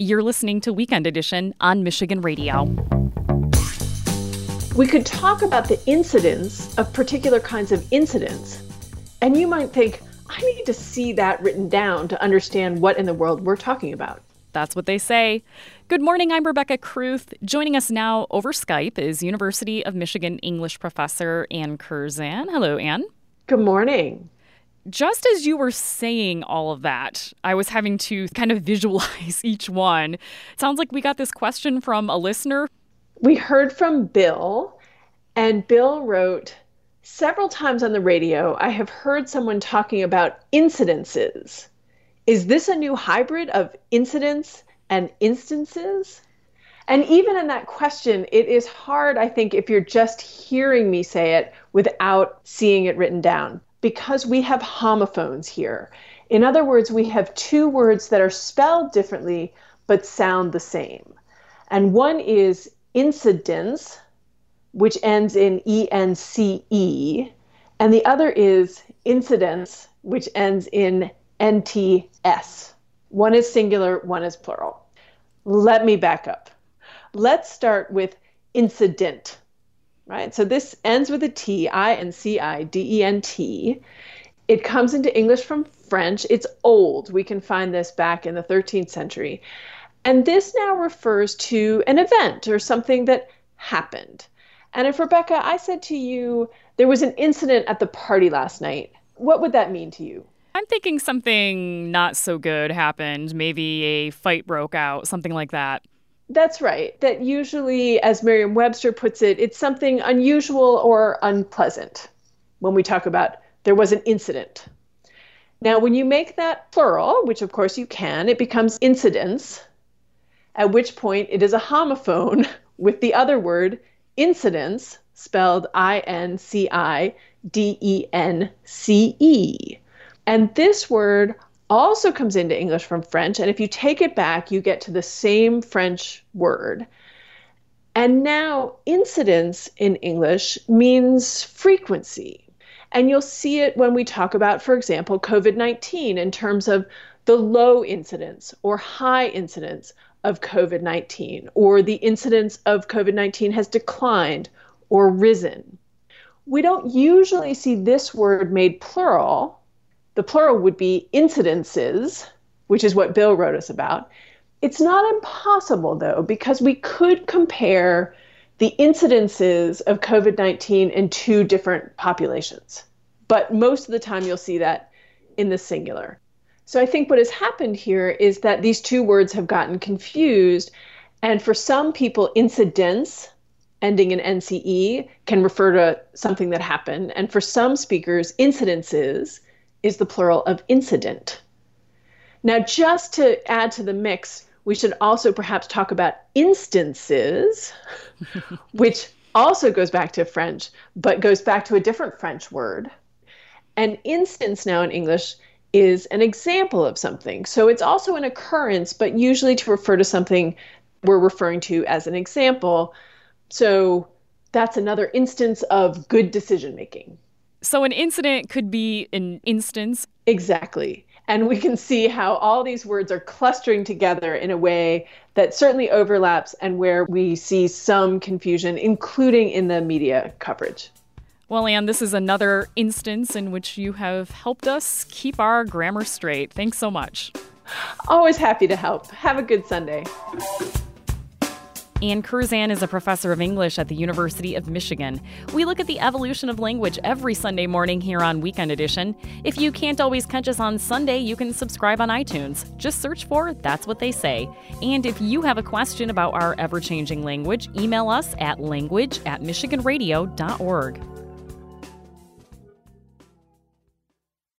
You're listening to Weekend Edition on Michigan Radio. We could talk about the incidence of particular kinds of incidents, and you might think, I need to see that written down to understand what in the world we're talking about. That's what they say. Good morning, I'm Rebecca Kruth. Joining us now over Skype is University of Michigan English professor Ann Curzan. Hello, Ann. Good morning. Just as you were saying all of that, I was having to kind of visualize each one. It sounds like we got this question from a listener. We heard from Bill, and Bill wrote, several times on the radio, I have heard someone talking about incidences. Is this a new hybrid of incidents and instances? And even in that question, it is hard, I think, if you're just hearing me say it without seeing it written down, because we have homophones here. In other words, we have two words that are spelled differently but sound the same. And one is incidence, which ends in E-N-C-E, and the other is incidence, which ends in N-T-S. One is singular, one is plural. Let me back up. Let's start with incident, right? So this ends with a T, I-N-C-I-D-E-N-T. It comes into English from French. It's old. We can find this back in the 13th century. And this now refers to an event or something that happened. And if, Rebecca, I said to you, there was an incident at the party last night, what would that mean to you? I'm thinking something not so good happened. Maybe a fight broke out, something like that. That's right. That usually, as Merriam-Webster puts it, it's something unusual or unpleasant when we talk about there was an incident. Now, when you make that plural, which of course you can, it becomes incidents, at which point it is a homophone with the other word, incidence, spelled I-N-C-I-D-E-N-C-E. And this word also comes into English from French, and if you take it back, you get to the same French word. And now incidence in English means frequency. And you'll see it when we talk about, for example, COVID-19 in terms of the low incidence or high incidence of COVID-19, or the incidence of COVID-19 has declined or risen. We don't usually see this word made plural. The plural would be incidences, which is what Bill wrote us about. It's not impossible, though, because we could compare the incidences of COVID-19 in two different populations. But most of the time you'll see that in the singular. So I think what has happened here is that these two words have gotten confused. And for some people, incidents, ending in NCE, can refer to something that happened. And for some speakers, incidences is the plural of incident. Now, just to add to the mix, we should also perhaps talk about instances, which also goes back to French, but goes back to a different French word. An instance now in English is an example of something. So it's also an occurrence, but usually to refer to something we're referring to as an example. So that's another instance of good decision making. So an incident could be an instance. Exactly. And we can see how all these words are clustering together in a way that certainly overlaps and where we see some confusion, including in the media coverage. Well, Ann, this is another instance in which you have helped us keep our grammar straight. Thanks so much. Always happy to help. Have a good Sunday. Ann Curzan is a professor of English at the University of Michigan. We look at the evolution of language every Sunday morning here on Weekend Edition. If you can't always catch us on Sunday, you can subscribe on iTunes. Just search for That's What They Say. And if you have a question about our ever-changing language, email us at language@michiganradio.org.